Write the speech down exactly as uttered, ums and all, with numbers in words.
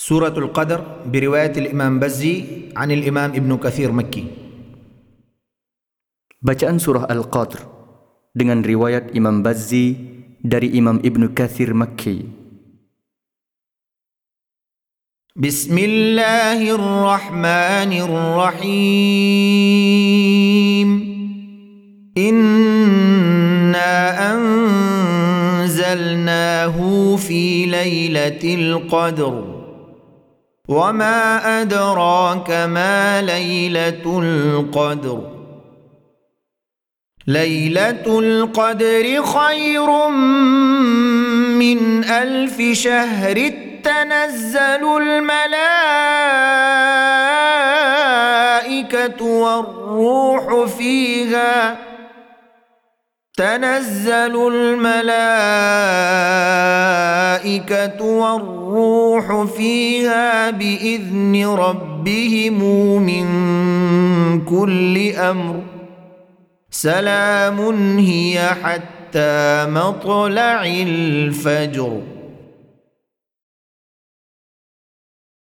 سورة القدر برواية الإمام بزي عن الإمام ابن كثير مكي. Bacaan surah Al-Qadr dengan riwayat Imam Bazzi dari Imam Ibnu Katsir Makki. Bismillahirrahmanirrahim. Inna anzalnahu fi laylatil qadr. وما أدراك ما ليلة القدر ليلة القدر خير من ألف شهر تنزل الملائكة والروح فيها تنزل الملائكة والروح فيها بإذن ربهم من كل أمر سلام هي حتى مطلع الفجر.